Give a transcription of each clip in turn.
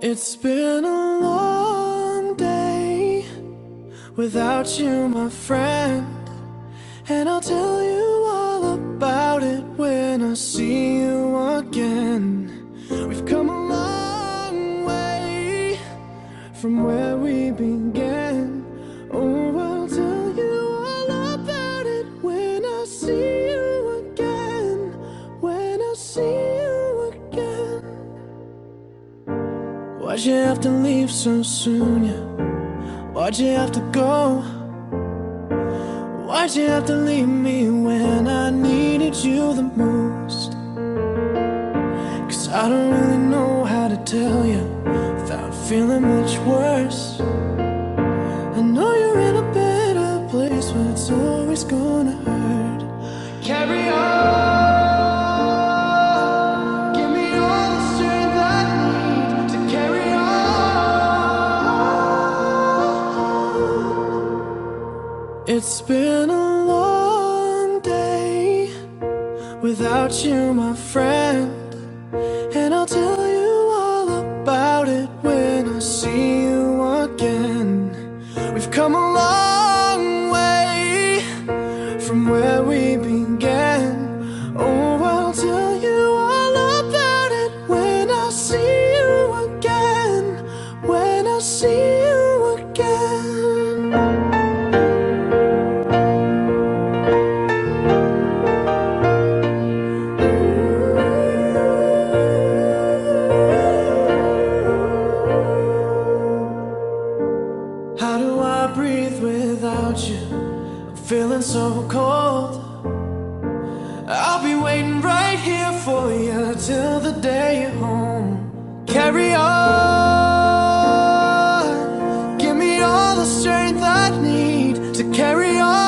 It's been a long day without you, my friend, and I'll tell you all about it when I see you again. We've come a long way from where we began. Oh, I'll tell you all about it when I see you again. When I see you again. Why'd you have to leave so soon, yeah? Why'd you have to go? Why'd you have to leave me when I needed you the most? 'Cause I don't really know how to tell you without feeling much worse. I know you're in a better place, but it's always gonna hurt. Carry on. It's been a long day without you, my friend, and I'll tell you all about it when I see you again. We've come a long way from where we began. Oh, I'll tell you all about it when I see you again. When I see you again. How do I breathe without you? I'm feeling so cold. I'll be waiting right here for you till the day you're home. Carry on. Give me all the strength I need to carry on.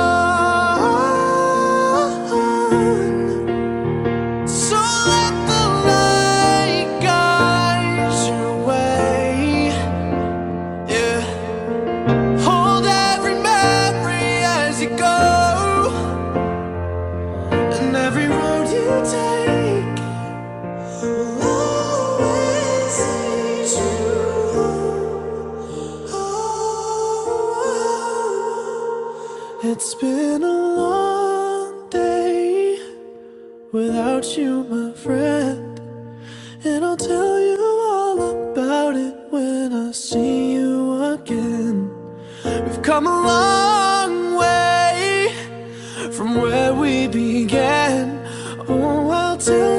So let the light guide your way. Yeah. Hold every memory as you go, and every road you take will always lead you home. It's been a long day without you, my friend, and I'll tell you all about it when I see you again. We've come a long way from where we began. Oh, I'll tell